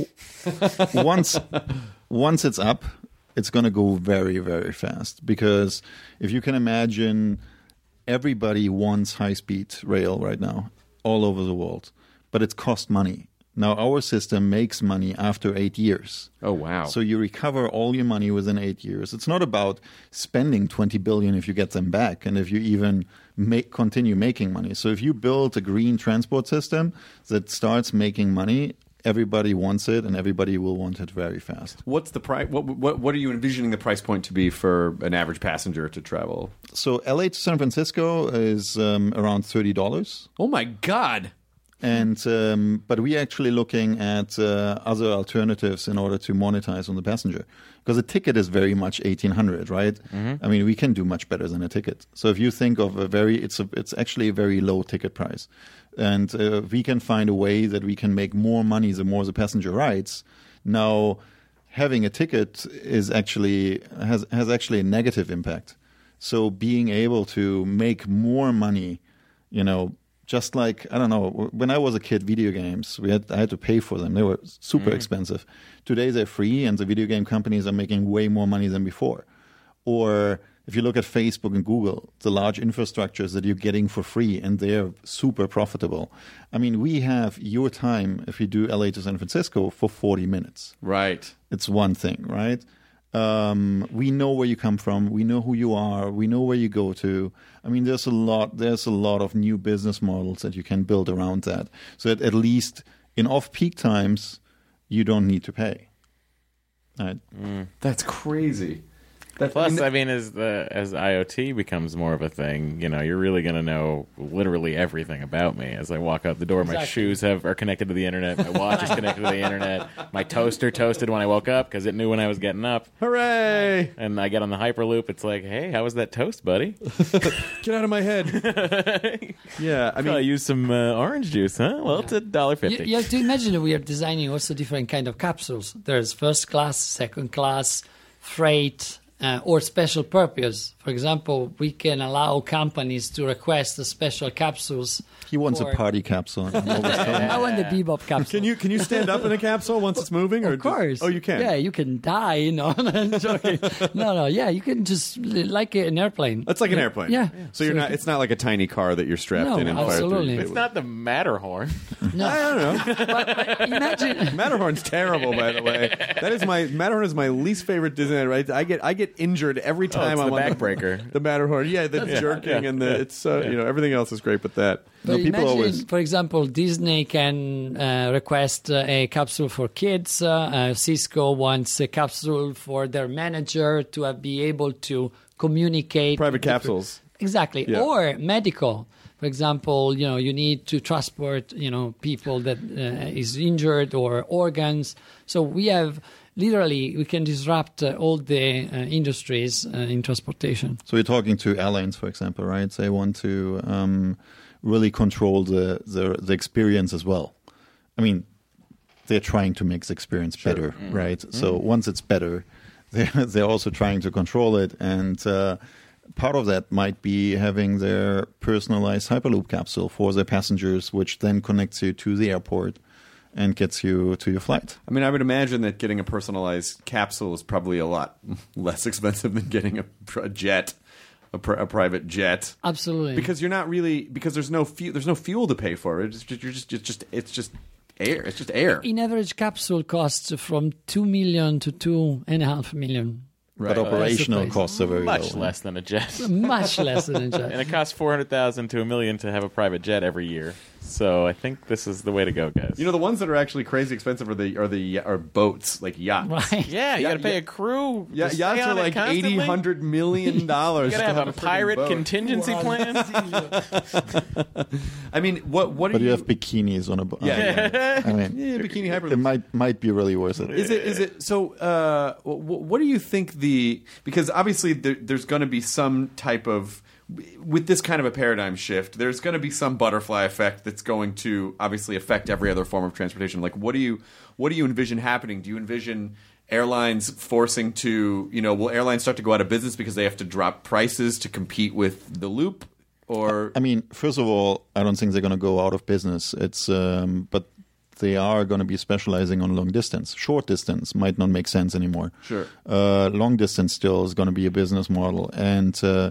of it. once once it's up, it's going to go very, very fast. Because if you can imagine, everybody wants high-speed rail right now, all over the world. But it's cost money. Now, our system makes money after eight years. Oh, wow. So you recover all your money within eight years. It's not about spending twenty billion dollars if you get them back and if you even make continue making money. So if you build a green transport system that starts making money, everybody wants it and everybody will want it very fast. What's the price? What, what What are you envisioning the price point to be for an average passenger to travel? So L A to San Francisco is um, around thirty dollars. Oh my God! And um, but we're actually looking at uh, other alternatives in order to monetize on the passenger, because a ticket is very much eighteen hundred, right? Mm-hmm. I mean, we can do much better than a ticket. So if you think of a very, it's a, it's actually a very low ticket price, and uh, we can find a way that we can make more money the more the passenger rides. Now, having a ticket is actually has has actually a negative impact. So being able to make more money, you know. Just like, I don't know, when I was a kid, video games, we had I had to pay for them. They were super mm. expensive. Today they're free, and the video game companies are making way more money than before. Or if you look at Facebook and Google, the large infrastructures that you're getting for free, and they're super profitable. I mean, we have your time, if you do L A to San Francisco, for forty minutes. Right. It's one thing, right? Um, we know where you come from. We know who you are. We know where you go to. I mean, there's a lot. There's a lot of new business models that you can build around that. So that at least in off-peak times, you don't need to pay. Right? Mm. That's crazy. That, Plus, I mean, I mean, as the as IoT becomes more of a thing, you know, you're really going to know literally everything about me as I walk out the door. Exactly. My shoes have are connected to the internet. My watch is connected to the internet. My toaster toasted when I woke up because it knew when I was getting up. hooray! And I get on the Hyperloop. It's like, hey, how was that toast, buddy? Get out of my head. Yeah, I I mean, I use some uh, orange juice, huh? Well, it's a dollar You, fifty. you have to imagine that we are designing also different kind of capsules. There's first class, second class, freight, uh, or special purpose. For example, we can allow companies to request the special capsules. He wants for- a party capsule. I'm always telling you. I want the bebop capsule. can you can you stand up in a capsule once it's moving? Or Of course. Just, oh, you can. Yeah, you can die. No, no, I'm joking. no, no. Yeah, you can just like an airplane. It's like an airplane. Yeah. So you're So not. you It's not like a tiny car that you're strapped No, in and fire absolutely. through. It's not the Matterhorn. No. I don't know. Imagine. Matterhorn's terrible, by the way. That is my Matterhorn is my least favorite Disneyland. Right? I get I get injured every Oh, time it's I'm the on backbreaker. The, the Matterhorn, yeah, the Yeah, jerking yeah, and the yeah. it's uh, you know everything else is great, but that. But No, people imagine, always- for example, Disney can uh, request uh, a capsule for kids. Uh, uh, Cisco wants a capsule for their manager to uh, be able to communicate. Private different- capsules. Exactly. Yeah. Or medical. For example, you know, you need to transport, you know, people that uh, is injured or organs. So we have literally we can disrupt uh, all the uh, industries uh, in transportation. So you're talking to airlines, for example, right? They want to um, really control the, the the experience as well. I mean, they're trying to make the experience better, right? So once it's better, they're, they're also trying to control it. And uh, part of that might be having their personalized Hyperloop capsule for their passengers, which then connects you to the airport and gets you to your flight. I mean, I would imagine that getting a personalized capsule is probably a lot less expensive than getting a, a jet, a, pr- a private jet. Absolutely. Because you're not really because there's no fuel. There's no fuel to pay for. It's just you're just it's just it's just air. It's just air. In average, capsule costs from two million to two and a half million. Right. But operational That's the costs are very Much low. less than a jet. Much less than a jet. And it costs four hundred thousand to a million to have a private jet every year. So I think this is the way to go, guys. You know, the ones that are actually crazy expensive are the are the are boats, like yachts. Right. yeah, you Yeah, got to pay yeah. a crew. Yeah, to stay yachts on are it like constantly. eighty, hundred million dollars. You got to have a freaking pirate boat. contingency plan. I mean, what what But do you you have bikinis on a boat. Yeah, yeah. I mean, Yeah, bikini hyper. it might might be really worth it. Is it? Is it? So, uh, w- what do you think the? Because obviously there, there's going to be some type of with this kind of a paradigm shift. There's going to be some butterfly effect that's going to obviously affect every other form of transportation. Like, what do you what do you envision happening? Do you envision airlines forcing to, you know, will airlines start to go out of business because they have to drop prices to compete with the loop? Or I mean, first of all, I don't think they're going to go out of business. It's um, but they are going to be specializing on long distance. Short distance might not make sense anymore. Sure. Uh, long distance still is going to be a business model, and uh,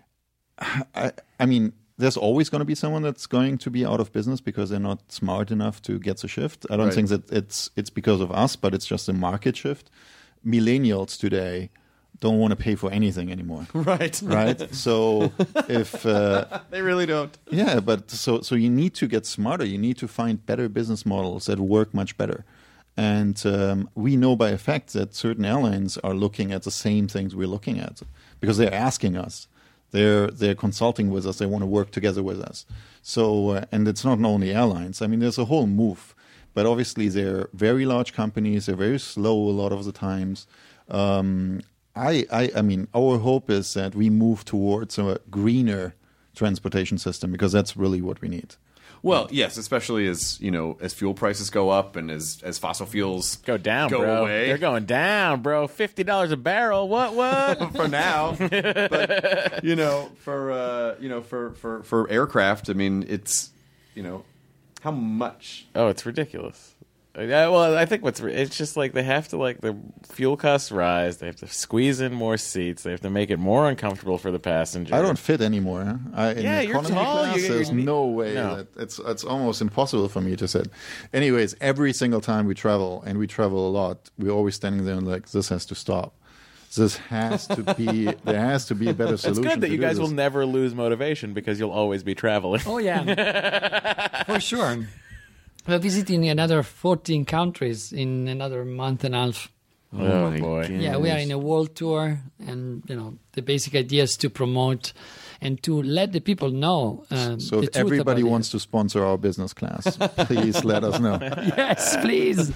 I, I mean, there's always going to be someone that's going to be out of business because they're not smart enough to get the shift. I don't Right. think that it's it's because of us, but it's just a market shift. Millennials today don't want to pay for anything anymore. right, Right? So if uh, they really don't. yeah, but so so you need to get smarter. You need to find better business models that work much better. And um, we know by effect that certain airlines are looking at the same things we're looking at because they're asking us. They're they're consulting with us. They want to work together with us. So uh, and it's not only airlines. I mean, there's a whole move. But obviously, they're very large companies. They're very slow a lot of the times. Um, I, I I mean, our hope is that we move towards a greener transportation system because that's really what we need. Well, yes, especially as you know, as fuel prices go up and as as fossil fuels Go down, go bro. away. They're going down, bro. Fifty dollars a barrel. What? What? for now. But you know, for uh, you know, for, for, for aircraft, I mean, it's you know, how much? Oh, it's ridiculous. Yeah, well, I think what's it's just like they have to like the fuel costs rise. They have to squeeze in more seats. They have to make it more uncomfortable for the passenger. I don't fit anymore. Huh? I, in Yeah, you're economy tall. class, You- you- there's you- no way no. that it's it's almost impossible for me to sit. Anyways, every single time we travel, and we travel a lot, we're always standing there and like, this has to stop. This has to be. There has to be a better It's solution. good that to you do guys this. will never lose motivation because you'll always be traveling. Oh yeah, for sure. We're visiting another fourteen countries in another month and a half. Oh, boy. Yeah, we are in a world tour, and you know the basic idea is to promote and to let the people know. Um, So the if truth everybody about wants to sponsor our business class, please let us know. it. Yes, please.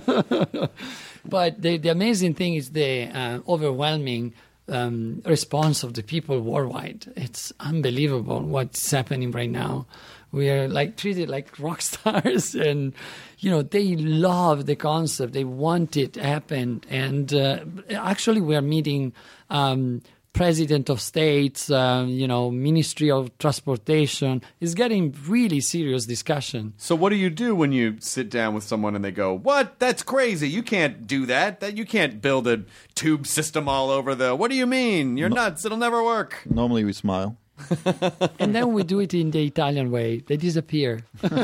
But the the amazing thing is the uh, overwhelming um, response of the people worldwide. It's unbelievable what's happening right now. We are like treated like rock stars, and you know they love the concept. They want it to happen, and uh, actually we are meeting um, president of states, uh, you know, Ministry of Transportation. It's getting really serious discussion. So what do you do when you sit down with someone and they go, "What? That's crazy! You can't do that. That you can't build a tube system all over the. What do you mean? You're nuts! It'll never work." Normally we smile. And then we do it in the Italian way. They disappear.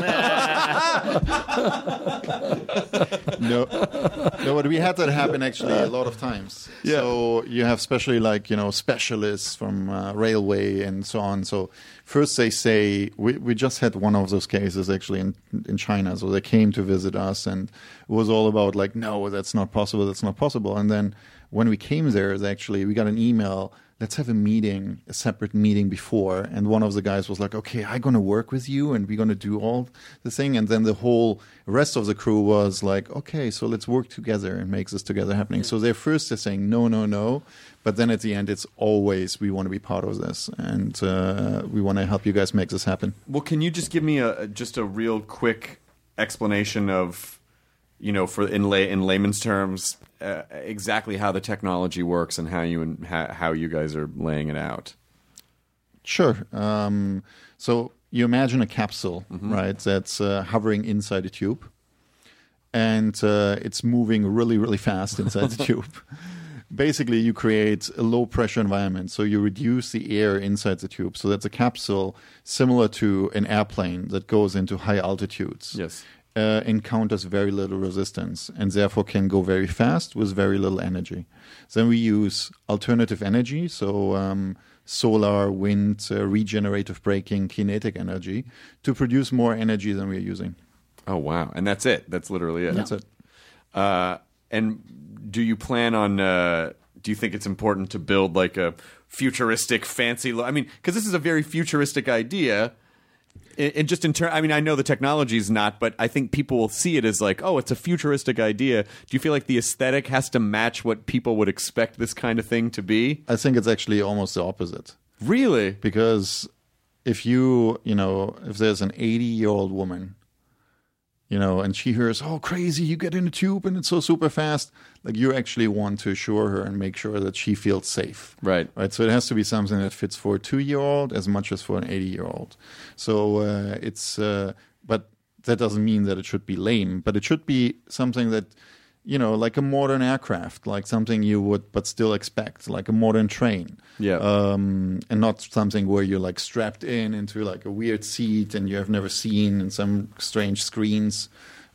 No, no, but we had that happen actually a lot of times. Yeah. So you have especially like, you know, specialists from uh, railway and so on. So first they say, we, we just had one of those cases actually in, in China. So they came to visit us and it was all about like, no, that's not possible. That's not possible. And then when we came there, they actually, we got an email, let's have a meeting, a separate meeting before. And one of the guys was like, okay, I'm going to work with you and we're going to do all the thing. And then the whole rest of the crew was like, okay, so let's work together and make this together happening. So they're first they're saying, no, no, no. But then at the end, it's always, we want to be part of this. And uh, we want to help you guys make this happen. Well, can you just give me a just a real quick explanation of, you know, for in lay in layman's terms, uh, exactly how the technology works and how you and how, how you guys are laying it out? Sure. Um, so you imagine a capsule, Mm-hmm. right, that's uh, hovering inside a tube. And uh, it's moving really, really fast inside the tube. Basically, you create a low-pressure environment. So you reduce the air inside the tube. So that's a capsule similar to an airplane that goes into high altitudes. Yes. uh, encounters very little resistance and therefore can go very fast with very little energy. Then we use alternative energy, so um, solar, wind, uh, regenerative braking, kinetic energy, to produce more energy than we're using. Oh, wow. And that's it. That's literally it. That's it. Uh, and do you plan on, uh, do you think it's important to build like a futuristic, fancy, lo- I mean, because this is a very futuristic idea. And just in turn, I mean, I know the technology is not, but I think people will see it as like, oh, it's a futuristic idea. Do you feel like the aesthetic has to match what people would expect this kind of thing to be? I think it's actually almost the opposite. Really? Because if you, you know, if there's an eighty-year-old woman, you know, and she hears, oh, crazy, you get in a tube and it's so super fast, like you actually want to assure her and make sure that she feels safe. Right. Right. So it has to be something that fits for a two-year-old as much as for an eighty-year-old. So uh, it's, uh, but that doesn't mean that it should be lame, but it should be something that, you know, like a modern aircraft, like something you would but still expect, like a modern train. Yeah. Um, and not something where you're like strapped in into like a weird seat and you have never seen and some strange screens.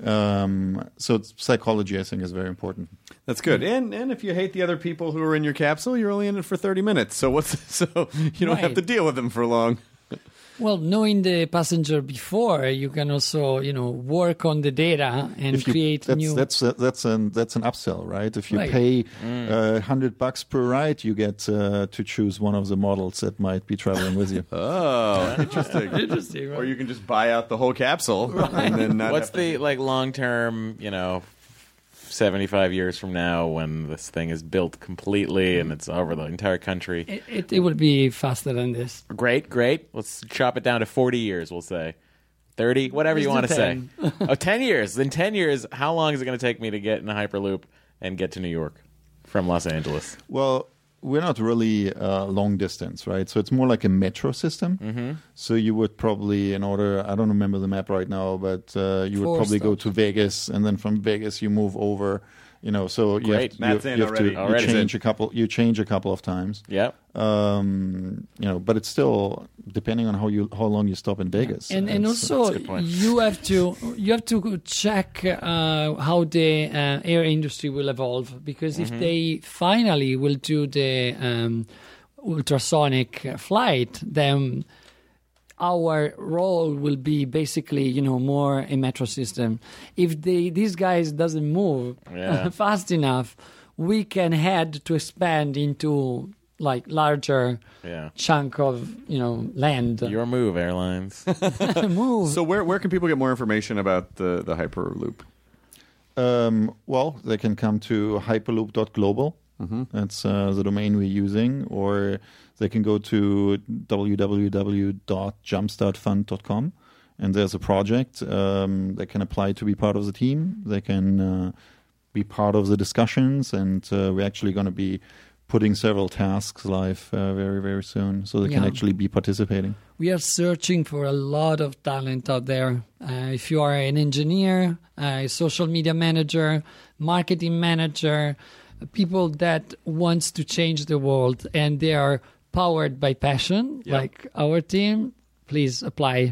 Um, so it's, psychology, I think, is very important. That's good. And and if you hate the other people who are in your capsule, you're only in it for thirty minutes. So what's so you don't Right. have to deal with them for long. Well, knowing the passenger before, you can also, you know, work on the data and If you- create that's, new. That's a, that's an that's an upsell, right? If you Right. pay a uh, hundred bucks per ride, you get uh, to choose one of the models that might be traveling with you. Oh, interesting. Interesting, right? Or you can just buy out the whole capsule and then not What's have to- the like long term, you know, seventy-five years from now when this thing is built completely and it's over the entire country? It, it, it would be faster than this. Great, great. Let's chop it down to forty years, we'll say. thirty, whatever you Let's want do to say. ten. Oh, ten years. In ten years, how long is it going to take me to get in a Hyperloop and get to New York from Los Angeles? Well, we're not really uh, long distance, right? So it's more like a metro system. Mm-hmm. So you would probably, in order, I don't remember the map right now, but uh, you would Four probably go stops. to Vegas, and then from Vegas you move over. You know, so you Great. have, Matt's you, in you have already. to you Already. change a couple. You change a couple of times. Yep. Um, you know, but it's still depending on how you how long you stop in Vegas. And and It's- also that's a good point. you have to you have to check uh, how the uh, air industry will evolve, because Mm-hmm. if they finally will do the um, ultrasonic flight, then our role will be basically, you know, more a metro system. If they these guys doesn't move Yeah. fast enough, we can head to expand into like larger Yeah. chunk of, you know, land. Your move, airlines. move. So where where can people get more information about the, the Hyperloop? Um, well, they can come to hyperloop dot global. Mm-hmm. That's uh, the domain we're using, or they can go to w w w dot jumpstart fund dot com, and there's a project. Um, they can apply to be part of the team. They can uh, be part of the discussions, and uh, we're actually going to be putting several tasks live uh, very, very soon, so they can Yeah. actually be participating. We are searching for a lot of talent out there. Uh, if you are an engineer, a social media manager, marketing manager, people that wants to change the world and they are powered by passion, Yeah. like our team, please apply.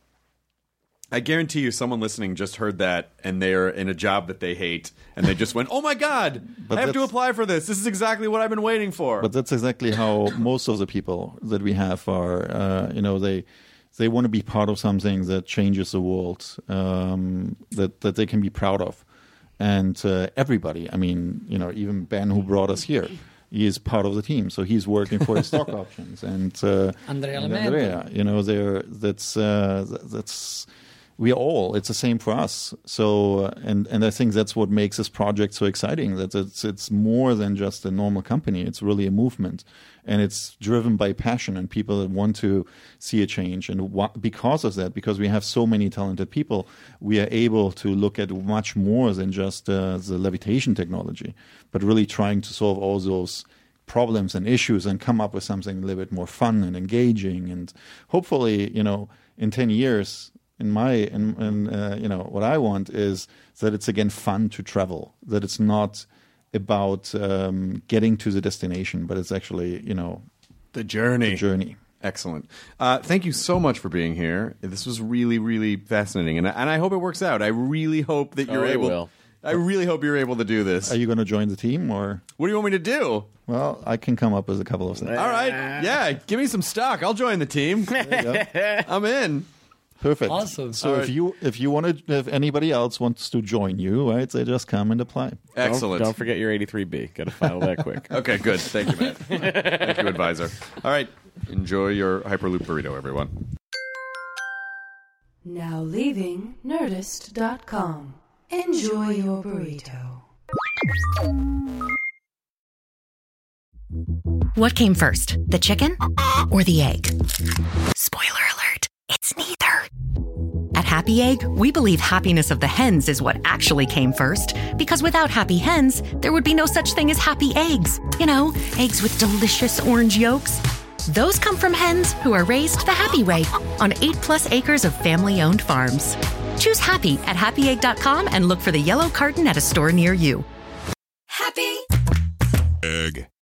I guarantee you someone listening just heard that and they're in a job that they hate and they just went, oh my God, But I have to that's- apply for this. This is exactly what I've been waiting for. But that's exactly how most of the people that we have are. Uh, you know, they they want to be part of something that changes the world, um, that that they can be proud of, and uh, everybody. I mean, you know, even Ben, who brought us here, he is part of the team, so he's working for his stock options, and uh, Andrea and Lamento. Andrea, you know, they're that's uh, th- that's. We all, it's the same for us. So, uh, and, and I think that's what makes this project so exciting, that it's, it's more than just a normal company. It's really a movement, and it's driven by passion and people that want to see a change. And wha- because of that, because we have so many talented people, we are able to look at much more than just uh, the levitation technology, but really trying to solve all those problems and issues and come up with something a little bit more fun and engaging. And hopefully, you know, in ten years, in my, in, in uh, you know, what I want is that it's again fun to travel, that it's not about um, getting to the destination, but it's actually, you know, the journey. the journey. Excellent. Uh, thank you so much for being here. This was really, really fascinating, and I, and I hope it works out. I really hope that you're Oh, it able. will. I really hope you're able to do this. Are you going to join the team, or? What do you want me to do? Well, I can come up with a couple of things. All right, yeah, give me some stock. I'll join the team. I'm in. Perfect. Awesome. So All if right. you if you want to, if anybody else wants to join you, right, they just come and apply. Excellent. Don't, don't forget your eighty-three B. Got to file that quick. Okay, good. Thank you, Matt. Thank you, advisor. All right, enjoy your Hyperloop burrito, everyone. Now leaving Nerdist dot com. Enjoy your burrito. What came first, the chicken or the egg? Spoiler alert, it's neither. At Happy Egg, we believe happiness of the hens is what actually came first, because without happy hens, there would be no such thing as happy eggs. You know, eggs with delicious orange yolks. Those come from hens who are raised the happy way on eight plus acres of family-owned farms. Choose happy at happy egg dot com and look for the yellow carton at a store near you. Happy Egg.